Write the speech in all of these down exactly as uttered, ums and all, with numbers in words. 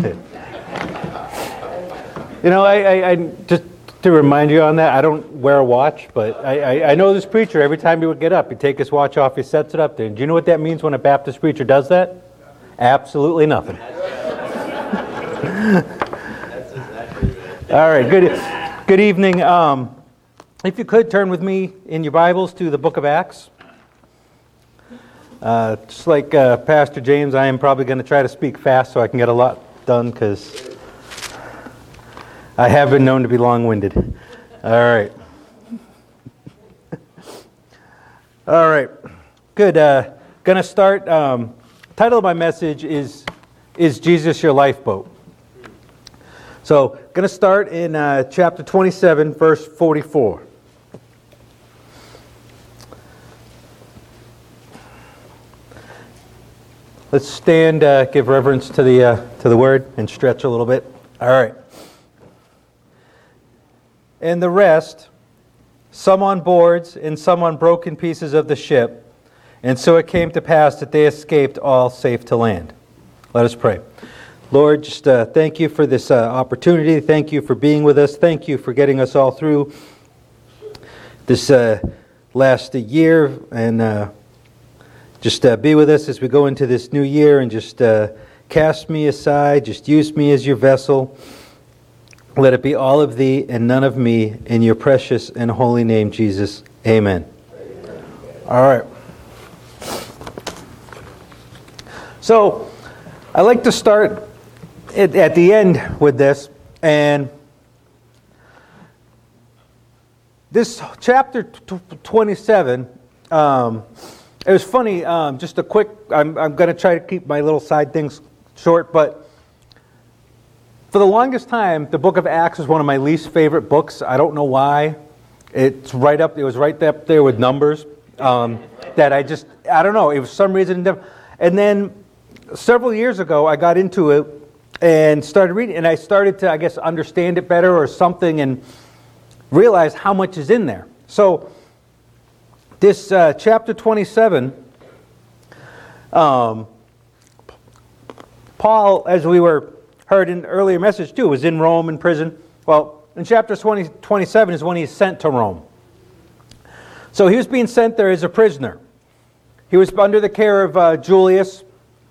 You know, I, I, I just to remind you on that, I don't wear a watch, but I, I, I know this preacher, every time he would get up, he'd take his watch off, he sets it up there. And do you know what that means when a Baptist preacher does that? Absolutely nothing. All right, good good evening. Um, if you could, turn with me in your Bibles to the book of Acts. Uh, just like uh, Pastor James, I am probably going to try to speak fast so I can get a lot done, because I have been known to be long-winded. All right. All right. Good. Uh, going to start. Um, title of my message is, Is Jesus Your Lifeboat? So, going to start in uh, chapter twenty-seven, verse forty-four. Let's stand, uh, give reverence to the uh, to the word, and stretch a little bit. All right. And the rest, some on boards and some on broken pieces of the ship. And so it came to pass that they escaped all safe to land. Let us pray. Lord, just uh, thank you for this uh, opportunity. Thank you for being with us. Thank you for getting us all through this uh, last year. And uh, just uh, be with us as we go into this new year. And just uh, cast me aside. Just use me as your vessel. Let it be all of thee and none of me, in your precious and holy name, Jesus. Amen. Amen. All right. So, I like to start at, at the end with this. And this chapter twenty-seven, um, it was funny, um, just a quick, I'm, I'm going to try to keep my little side things short, but for the longest time, the book of Acts is one of my least favorite books. I don't know why. It's right up, it was right up there with Numbers. Um, that I just, I don't know, it was some reason. And then several years ago, I got into it and started reading, and I started to, I guess, understand it better or something, and realize how much is in there. So, this uh, chapter twenty-seven, um, Paul, as we were heard in an earlier message too, was in Rome in prison. Well, in chapter twenty, twenty-seven is when he's sent to Rome. So he was being sent there as a prisoner. He was under the care of uh, Julius.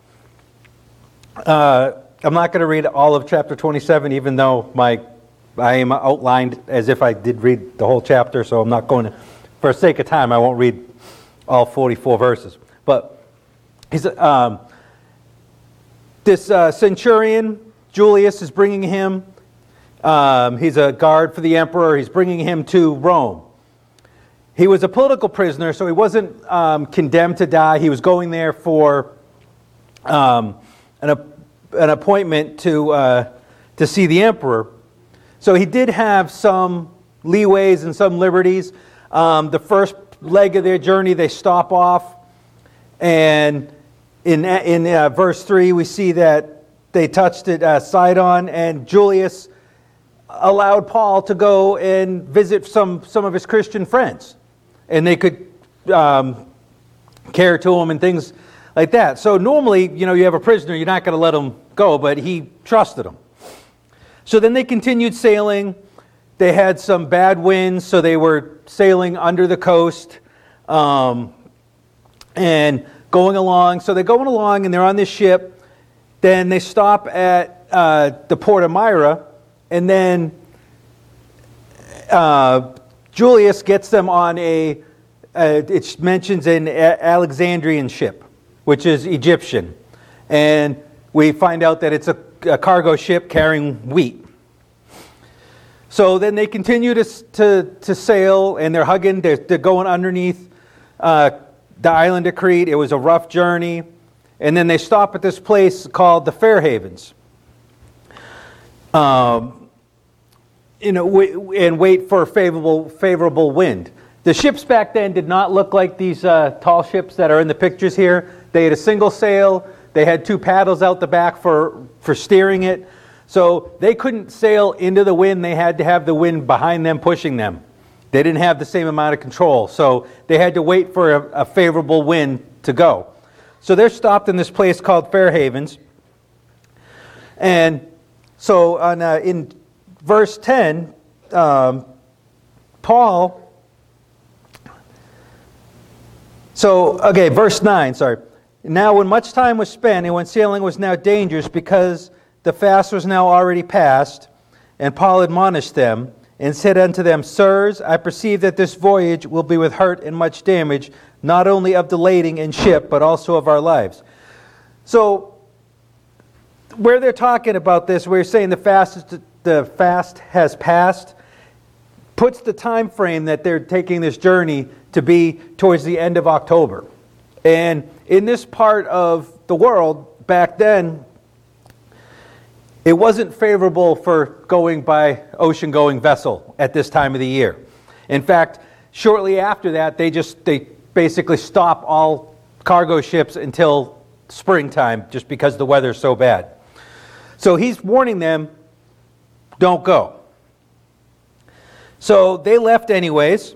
Uh, I'm not going to read all of chapter twenty-seven, even though my I am outlined as if I did read the whole chapter, so I'm not going to, for the sake of time, I won't read all forty-four verses. But he's um, this uh, centurion, Julius, is bringing him, um, he's a guard for the emperor, he's bringing him to Rome. He was a political prisoner, so he wasn't um, condemned to die. He was going there for um, an, an appointment to, uh, to see the emperor. So he did have some leeways and some liberties. Um, the first leg of their journey, they stop off, and in, in uh, verse three, we see that they touched at uh, Sidon, and Julius allowed Paul to go and visit some, some of his Christian friends. And they could um, care to him and things like that. So normally, you know, you have a prisoner, you're not going to let him go, but he trusted him. So then they continued sailing. They had some bad winds, so they were sailing under the coast um, and going along. So they're going along, and they're on this ship. Then they stop at uh, the port of Myra, and then uh, Julius gets them on a, uh, it mentions an Alexandrian ship, which is Egyptian. And we find out that it's a, a cargo ship carrying wheat. So then they continue to, to, to sail, and they're hugging, they're, they're going underneath uh, the island of Crete. It was a rough journey. And then they stop at this place called the Fair Havens, um, you know, w- and wait for a favorable favorable wind. The ships back then did not look like these uh, tall ships that are in the pictures here. They had a single sail. They had two paddles out the back for for steering it. So they couldn't sail into the wind. They had to have the wind behind them pushing them. They didn't have the same amount of control. So they had to wait for a, a favorable wind to go. So they're stopped in this place called Fair Havens. And so on, uh, in verse ten, um, Paul, so, okay, verse nine, sorry. Now when much time was spent, and when sailing was now dangerous, because the fast was now already past, and Paul admonished them, and said unto them, Sirs, I perceive that this voyage will be with hurt and much damage, not only of the lading and ship, but also of our lives. So, where they're talking about this, where you're saying the fast, the fast has passed, puts the time frame that they're taking this journey to be towards the end of October. And in this part of the world, back then, it wasn't favorable for going by ocean-going vessel at this time of the year. In fact, shortly after that, they just they basically stop all cargo ships until springtime, just because the weather's so bad. So he's warning them, don't go. So they left anyways.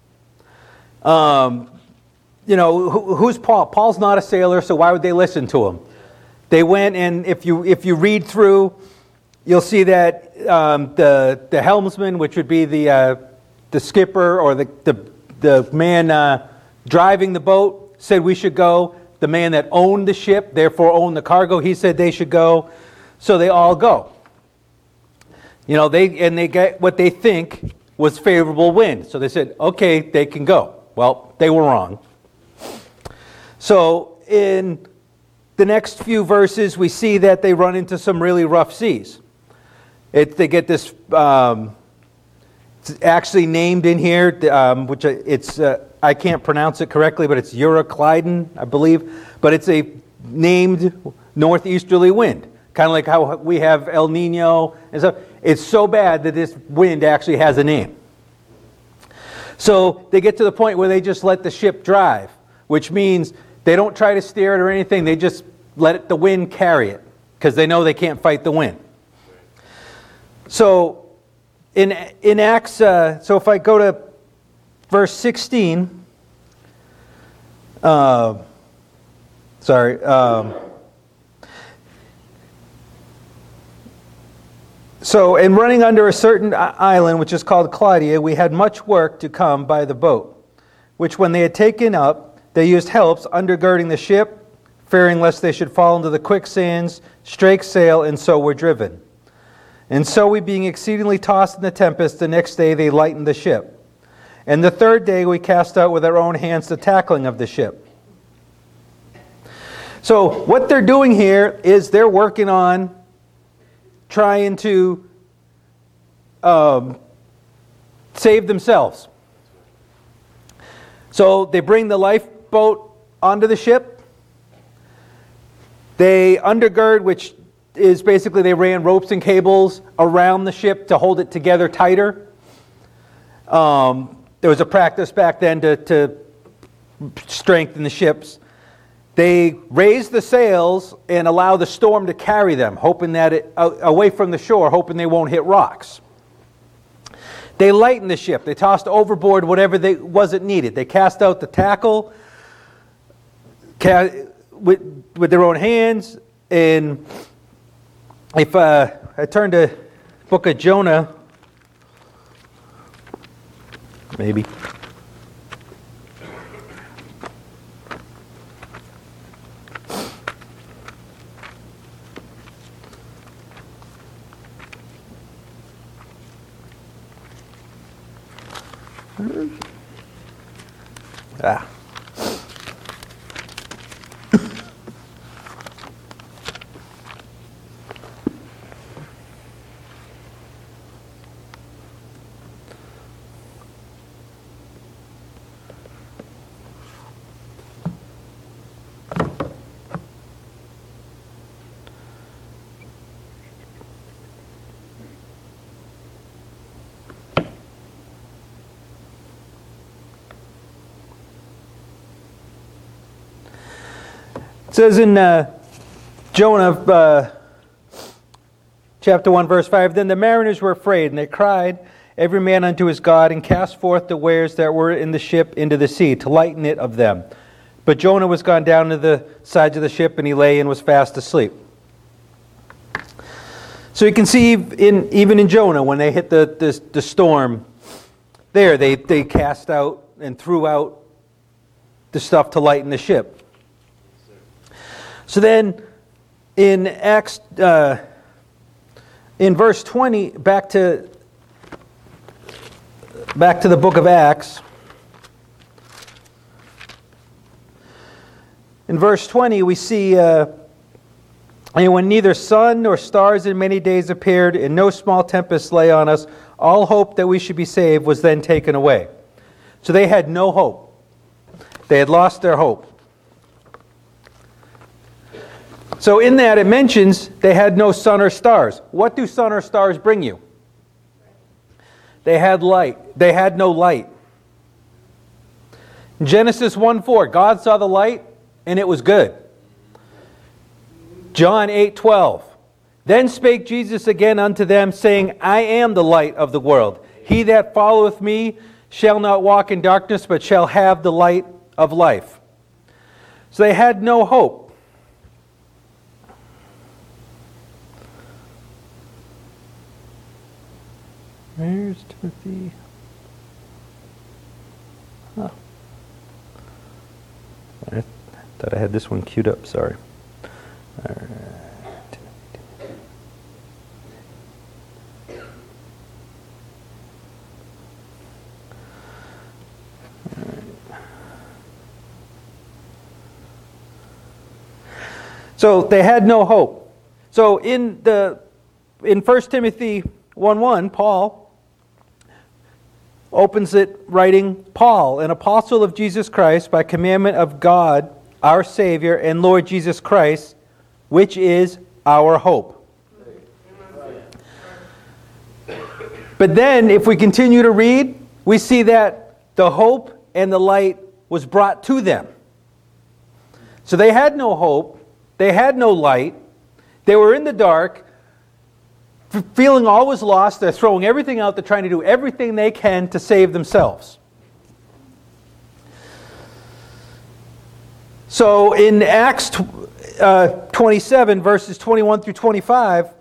Um, you know, who, who's Paul? Paul's not a sailor, so why would they listen to him? They went, and if you if you read through, you'll see that um, the the helmsman, which would be the uh, the skipper or the the the man uh, driving the boat, said we should go. The man that owned the ship, therefore owned the cargo, he said they should go. So they all go. You know, they and they get what they think was favorable wind. So they said, okay, they can go. Well, they were wrong. So in the next few verses, we see that they run into some really rough seas. It, they get this, um, it's actually named in here, um, which it's, uh, I can't pronounce it correctly, but it's Euroclydon, I believe. But it's a named northeasterly wind, kind of like how we have El Nino and stuff. It's so bad that this wind actually has a name. So they get to the point where they just let the ship drive, which means they don't try to steer it or anything. They just let it, the wind carry it, because they know they can't fight the wind. So in in Acts, uh, so if I go to verse sixteen, uh, sorry. Um, So, in running under a certain island, which is called Claudia, we had much work to come by the boat, which when they had taken up, they used helps, undergirding the ship, fearing lest they should fall into the quicksands, strake sail, and so were driven. And so we, being exceedingly tossed in the tempest, the next day they lightened the ship. And the third day we cast out with our own hands the tackling of the ship. So, what they're doing here is they're working on trying to um, save themselves. So they bring the lifeboat onto the ship. They undergird, which is basically they ran ropes and cables around the ship to hold it together tighter. Um, there was a practice back then to, to strengthen the ships. They raise the sails and allow the storm to carry them, hoping that it uh, away from the shore, hoping they won't hit rocks. They lighten the ship. They tossed overboard whatever they wasn't needed. They cast out the tackle ca- with with their own hands. And if uh, I turn to Book of Jonah, maybe. Ah. It says in uh, Jonah uh, chapter one verse five, Then the mariners were afraid, and they cried every man unto his God, and cast forth the wares that were in the ship into the sea, to lighten it of them. But Jonah was gone down to the sides of the ship, and he lay and was fast asleep. So you can see in even in Jonah, when they hit the, the, the storm there, they, they cast out and threw out the stuff to lighten the ship. So then in Acts, uh, in verse twenty, back to back to the book of Acts. In verse twenty, we see, uh, and when neither sun nor stars in many days appeared, and no small tempest lay on us, all hope that we should be saved was then taken away. So they had no hope. They had lost their hope. So in that it mentions they had no sun or stars. What do sun or stars bring you? They had light. They had no light. In Genesis one four, God saw the light, and it was good. John eight twelve. Then spake Jesus again unto them, saying, I am the light of the world. He that followeth me shall not walk in darkness, but shall have the light of life. So they had no hope. Where's Timothy? Huh. I thought I had this one queued up, sorry. All right. All right. So they had no hope. So in the in First Timothy one one, Paul opens it writing, Paul, an apostle of Jesus Christ, by commandment of God, our Savior, and Lord Jesus Christ, which is our hope. But then, if we continue to read, we see that the hope and the light was brought to them. So they had no hope, they had no light, they were in the dark, feeling all was lost. They're throwing everything out. They're trying to do everything they can to save themselves. So in Acts uh, twenty-seven, verses twenty-one through twenty-five,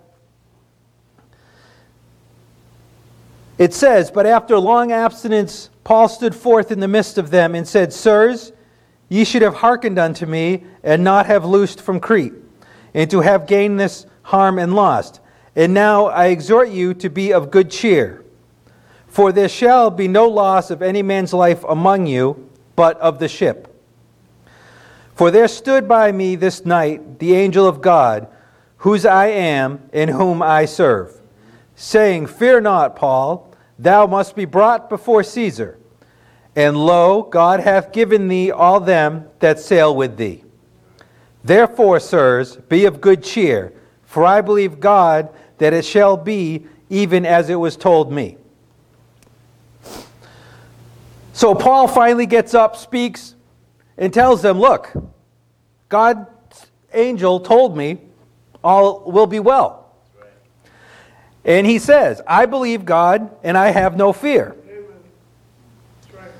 it says, But after a long abstinence, Paul stood forth in the midst of them and said, Sirs, ye should have hearkened unto me, and not have loosed from Crete, and to have gained this harm and lost. And now I exhort you to be of good cheer. For there shall be no loss of any man's life among you, but of the ship. For there stood by me this night the angel of God, whose I am, and whom I serve, saying, Fear not, Paul, thou must be brought before Caesar. And lo, God hath given thee all them that sail with thee. Therefore, sirs, be of good cheer, for I believe God that it shall be even as it was told me. So Paul finally gets up, speaks, and tells them, look, God's angel told me all will be well. Right. And he says, I believe God and I have no fear. Right.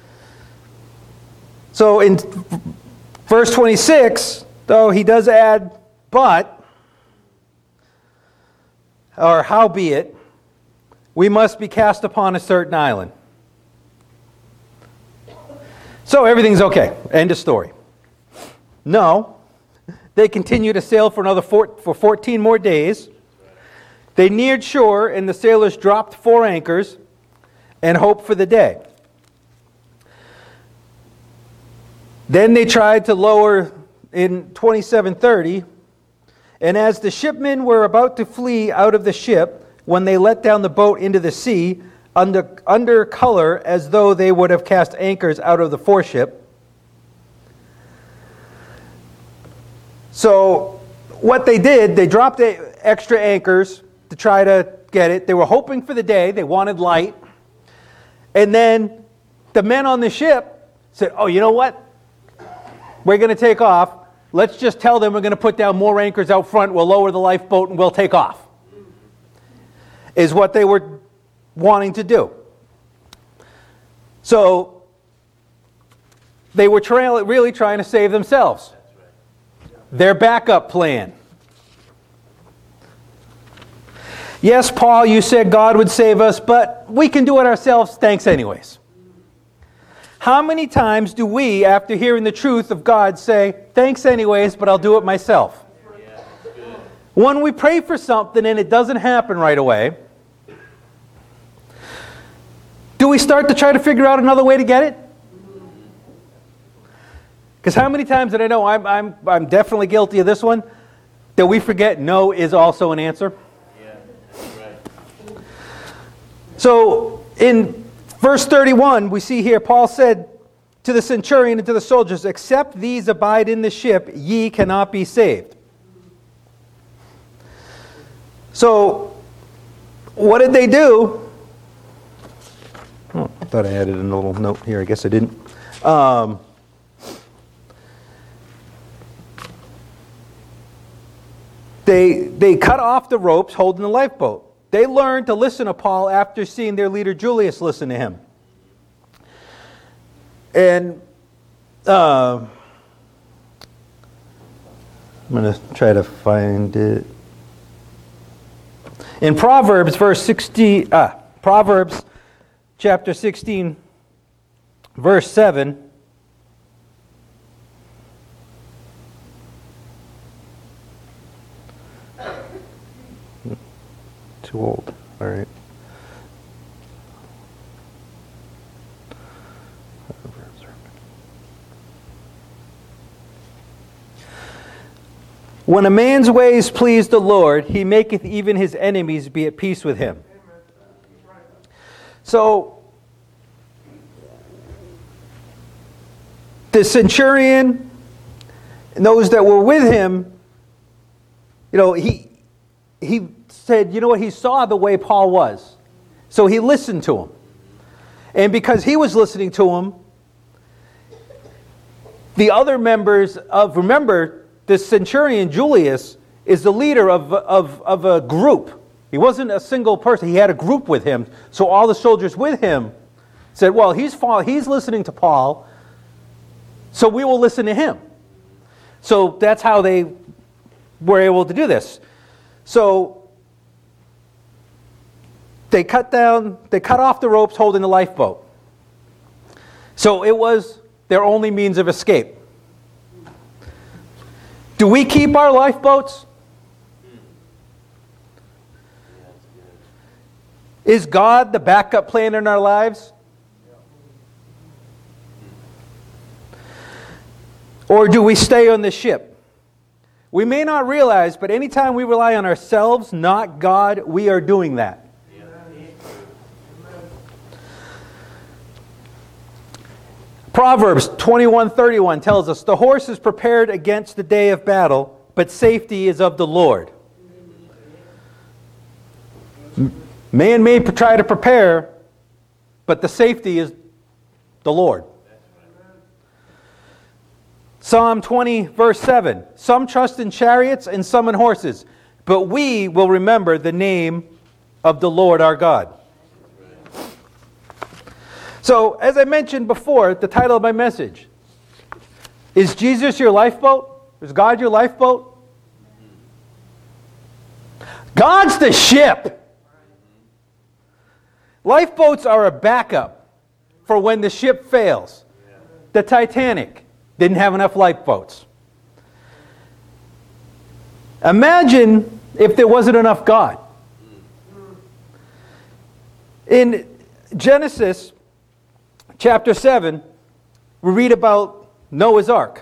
So in verse twenty-six, though, he does add, but, or howbeit, we must be cast upon a certain island. So everything's okay. End of story. No. They continue to sail for another four, for fourteen more days. They neared shore, and the sailors dropped four anchors and hoped for the day. Then they tried to lower in twenty-seven thirty, and as the shipmen were about to flee out of the ship, when they let down the boat into the sea, under, under color as though they would have cast anchors out of the foreship. So what they did, they dropped the extra anchors to try to get it. They were hoping for the day. They wanted light. And then the men on the ship said, oh, you know what? We're going to take off. Let's just tell them we're going to put down more anchors out front. We'll lower the lifeboat and we'll take off. Is what they were wanting to do. So they were tra- really trying to save themselves. Their backup plan. Yes, Paul, you said God would save us, but we can do it ourselves. Thanks anyways. How many times do we, after hearing the truth of God, say, thanks anyways, but I'll do it myself? Yeah, when we pray for something and it doesn't happen right away, do we start to try to figure out another way to get it? Because how many times did I know, I'm, I'm, I'm definitely guilty of this one, that we forget no is also an answer? Yeah, right. So in verse thirty-one, we see here, Paul said to the centurion and to the soldiers, except these abide in the ship, ye cannot be saved. So, what did they do? Oh, I thought I added a little note here. I guess I didn't. Um, they, they cut off the ropes holding the lifeboat. They learned to listen to Paul after seeing their leader Julius listen to him. And uh, I'm going to try to find it. In Proverbs, verse sixty, ah, Proverbs chapter sixteen, verse seven. Too old. All right. When a man's ways please the Lord, he maketh even his enemies be at peace with him. So, the centurion and those that were with him, you know, he he said, you know what, he saw the way Paul was. So he listened to him. And because he was listening to him, the other members of, remember, the centurion Julius is the leader of, of, of a group. He wasn't a single person. He had a group with him. So all the soldiers with him said, well, he's, he's listening to Paul, so we will listen to him. So that's how they were able to do this. So they cut down, they cut off the ropes holding the lifeboat. So it was their only means of escape. Do we keep our lifeboats? Is God the backup plan in our lives? Or do we stay on the ship? We may not realize, but anytime we rely on ourselves, not God, we are doing that. Proverbs twenty-one thirty-one tells us, the horse is prepared against the day of battle, but safety is of the Lord. Man may try to prepare, but the safety is the Lord. Psalm twenty, verse seven. Some trust in chariots and some in horses, but we will remember the name of the Lord our God. So, as I mentioned before, the title of my message, is Jesus your lifeboat? Is God your lifeboat? God's the ship. Lifeboats are a backup for when the ship fails. The Titanic didn't have enough lifeboats. Imagine if there wasn't enough God. In Genesis chapter seven, we read about Noah's Ark.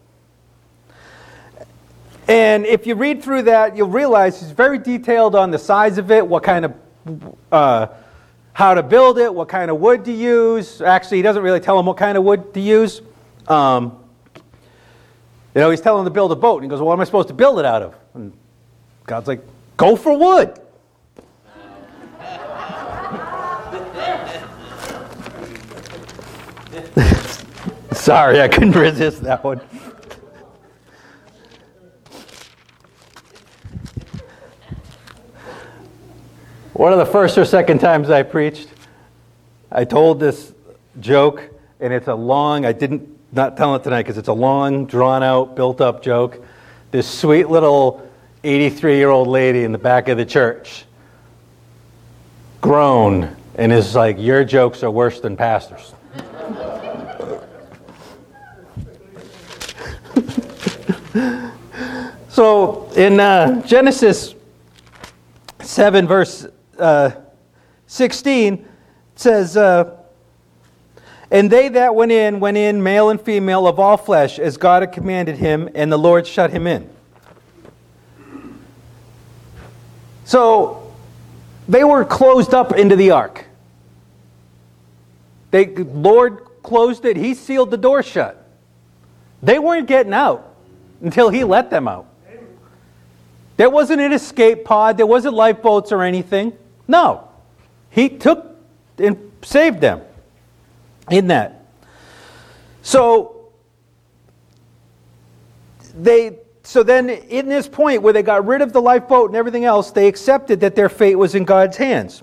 And if you read through that, you'll realize he's very detailed on the size of it, what kind of, uh, how to build it, what kind of wood to use. Actually, he doesn't really tell them what kind of wood to use. Um, you know, he's telling them to build a boat. And he goes, well, what am I supposed to build it out of? And God's like, go for wood. Sorry, I couldn't resist that one. One of the first or second times I preached, I told this joke, and it's a long, I didn't, not tell it tonight because it's a long, drawn-out, built-up joke. This sweet little eighty-three-year-old lady in the back of the church groaned and is like, your jokes are worse than pastors. So in uh, Genesis seven, verse uh, sixteen, it says, uh, and they that went in, went in, male and female of all flesh, as God had commanded him, and the Lord shut him in. So they were closed up into the ark. The Lord closed it. He sealed the door shut. They weren't getting out until he let them out. There wasn't an escape pod. There wasn't lifeboats or anything. No. He took and saved them in that. So they so then in this point where they got rid of the lifeboat and everything else, they accepted that their fate was in God's hands.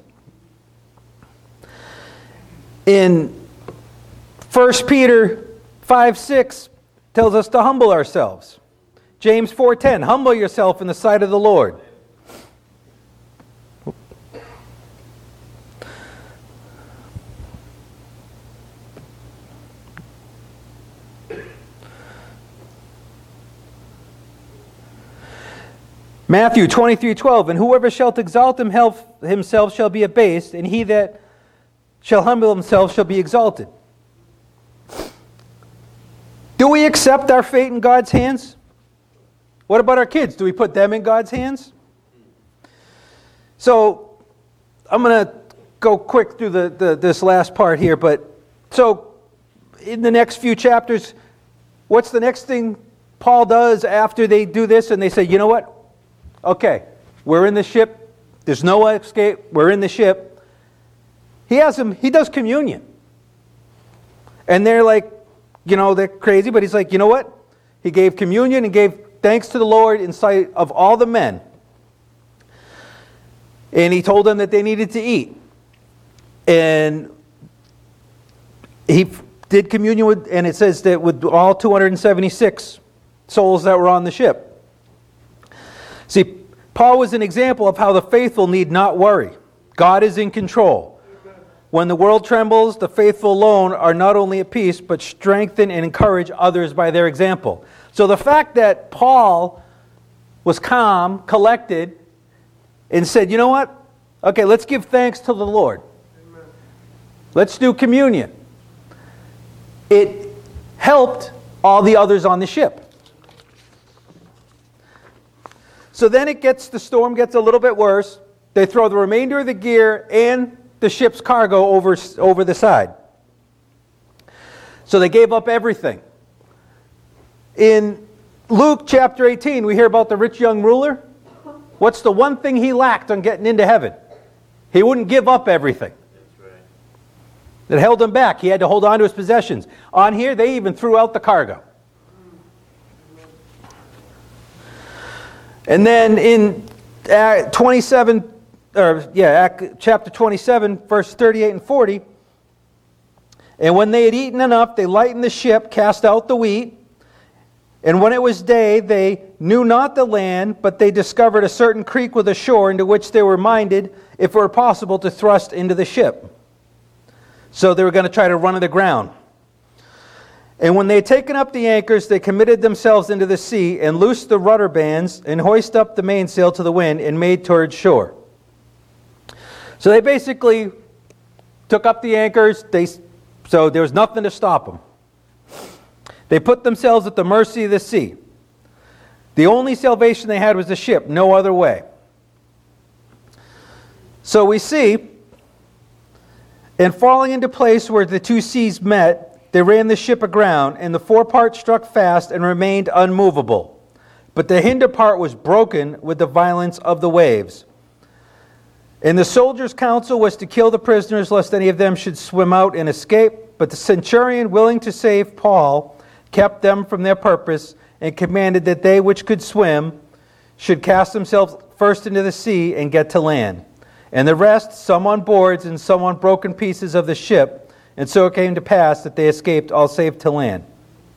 In First Peter five six tells us to humble ourselves. James four ten, humble yourself in the sight of the Lord. Matthew twenty-three twelve, and whoever shall exalt himself shall be abased, and he that shall humble himself shall be exalted. Do we accept our fate in God's hands? What about our kids? Do we put them in God's hands? So, I'm going to go quick through the, the this last part here, but so in the next few chapters, what's the next thing Paul does after they do this and they say, you know what? Okay, we're in the ship. There's no escape. We're in the ship. He has them, he does communion. And they're like, you know, they're crazy, but he's like, you know what? He gave communion and gave thanks to the Lord in sight of all the men. And he told them that they needed to eat. And he did communion with, and it says that with all two hundred seventy-six souls that were on the ship. See, Paul was an example of how the faithful need not worry. God is in control. When the world trembles, the faithful alone are not only at peace, but strengthen and encourage others by their example. So the fact that Paul was calm, collected, and said, you know what? Okay, let's give thanks to the Lord. Amen. Let's do communion. It helped all the others on the ship. So then it gets, the storm gets a little bit worse. They throw the remainder of the gear and the ship's cargo over, over the side. So they gave up everything. In Luke chapter eighteen, we hear about the rich young ruler. What's the one thing he lacked on getting into heaven? He wouldn't give up everything. That's right. It held him back. He had to hold on to his possessions. On here, they even threw out the cargo. And then in uh, twenty-seven, or yeah, chapter twenty-seven, verse thirty-eight and forty, and when they had eaten enough, they lightened the ship, cast out the wheat. And when it was day, they knew not the land, but they discovered a certain creek with a shore, into which they were minded, if it were possible, to thrust into the ship. So they were going to try to run it aground. And when they had taken up the anchors, they committed themselves into the sea, and loosed the rudder bands, and hoisted up the mainsail to the wind, and made towards shore. So they basically took up the anchors. They, so there was nothing to stop them. They put themselves at the mercy of the sea. The only salvation they had was the ship, no other way. So we see, and falling into place where the two seas met, they ran the ship aground, and the forepart struck fast and remained unmovable. But the hinder part was broken with the violence of the waves. And the soldiers' counsel was to kill the prisoners, lest any of them should swim out and escape. But the centurion, willing to save Paul, kept them from their purpose, and commanded that they which could swim should cast themselves first into the sea and get to land. And the rest, some on boards and some on broken pieces of the ship. And so it came to pass that they escaped all safe to land.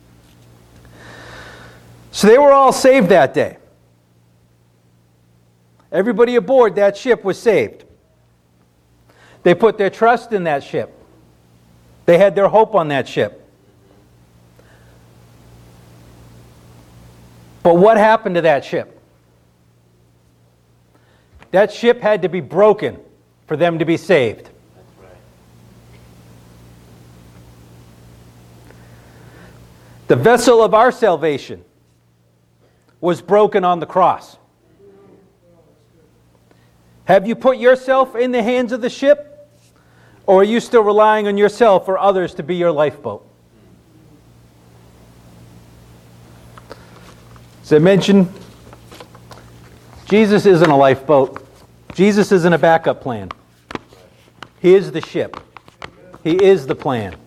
So they were all saved that day. Everybody aboard that ship was saved. They put their trust in that ship. They had their hope on that ship. But what happened to that ship? That ship had to be broken for them to be saved. That's right. The vessel of our salvation was broken on the cross. Have you put yourself in the hands of the ship? Or are you still relying on yourself or others to be your lifeboat? As I mentioned, Jesus isn't a lifeboat. Jesus isn't a backup plan. He is the ship. He is the plan.